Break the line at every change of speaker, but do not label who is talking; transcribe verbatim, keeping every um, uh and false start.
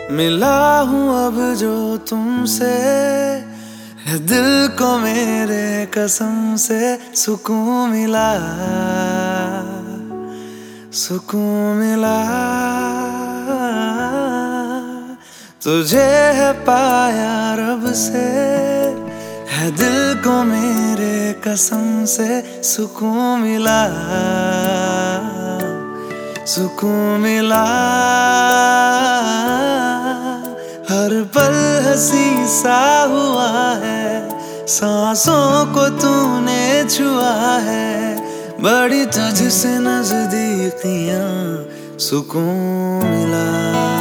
मिला हूँ अब जो तुमसे, है दिल को मेरे कसम से सुकून मिला, सुकून मिला। तुझे है पाया रब से, है दिल को मेरे कसम से सुकून मिला, सुकून मिला। हर पल हंसी सा हुआ है, सांसों को तूने छुआ है, बड़ी तुझसे नजदीकियां सुकून मिला।